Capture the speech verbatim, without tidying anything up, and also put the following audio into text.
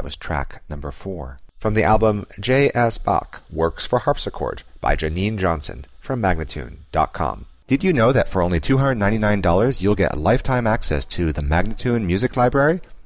That was track number four. From the album J S. Bach, Works for Harpsichord by Janine Johnson from Magnatune dot com. Did you know that for only two hundred ninety-nine dollars you'll get lifetime access to the Magnatune Music Library?